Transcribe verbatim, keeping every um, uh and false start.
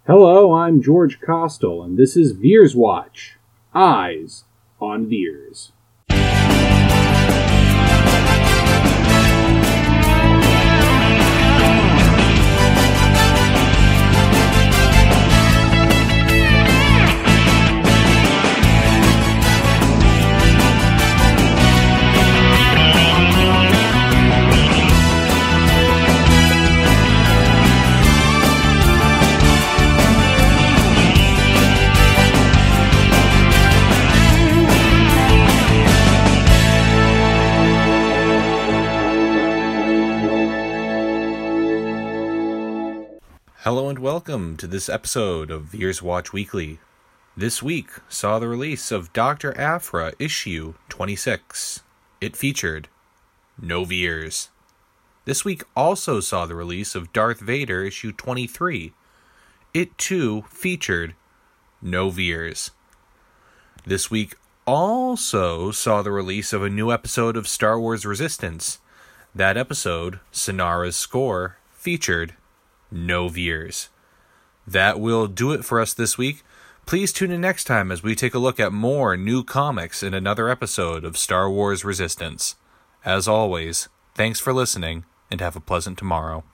Hello, I'm George Costel, and this is Veers Watch. Eyes on Veers. Hello and welcome to this episode of Veers Watch Weekly. This week saw the release of Doctor Aphra issue twenty-six. It featured No Veers. This week also saw the release of Darth Vader issue twenty-three. It too featured No Veers. This week also saw the release of a new episode of Star Wars Resistance. That episode, Sonara's Score, featured No Veers. That will do it for us this week. Please tune in next time as we take a look at more new comics in another episode of Star Wars Resistance. As always, thanks for listening and have a pleasant tomorrow.